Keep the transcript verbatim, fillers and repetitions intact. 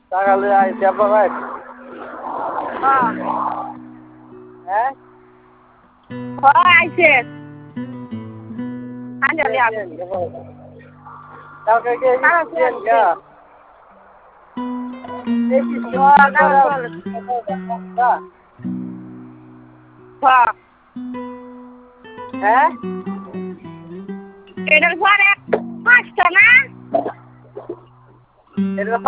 সকালে আইসি আব্বা ভাই হ্যাঁ হ্যাঁ হ্যাঁ আইছে আঞ্জলি আগে কালকে কে গেছেন গা এই কি হ্যাঁ হ্যাঁ এটার পরে পাঁচটা না এটা